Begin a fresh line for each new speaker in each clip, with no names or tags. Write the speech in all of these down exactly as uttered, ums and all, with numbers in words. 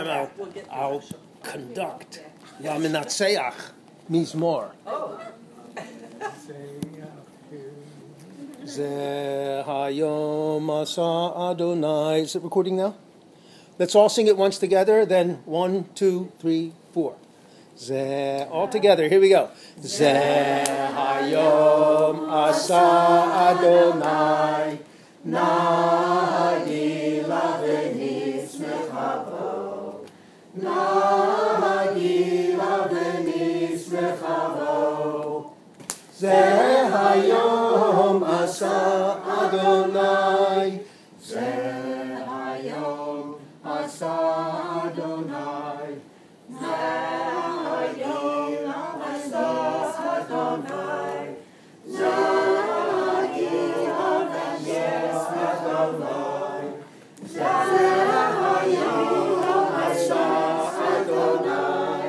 I'll, I'll conduct. Yaminatseach mizmor. Ze hayom asa Adonai. Is it recording now? Let's all sing it once together. Then one, two, three, four. Ze all together. Here we go. Ze hayom asa Adonai. Nagila v'nismechavo. Nagila v'nismechavo. Ze hayom asa Adonai. Ze hayom asa Adonai. Ze hayom asa Adonai. Ze hayom asa Adonai.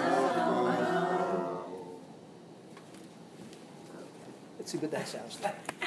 Let's see what that sounds like.